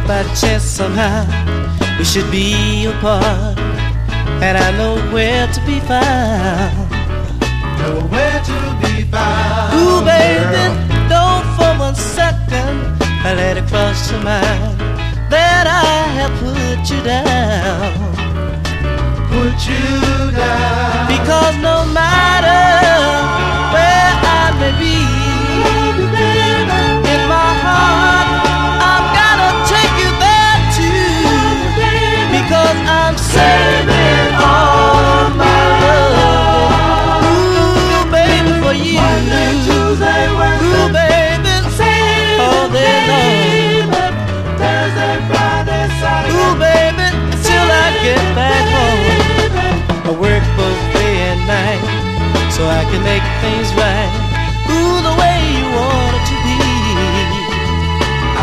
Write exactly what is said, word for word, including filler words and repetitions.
by chance somehow we should be apart, and I know where to be found. Know where to be found. Ooh, baby, don't for one second let it cross your mind that I have put you down. Put you down. Because no matter where I may be,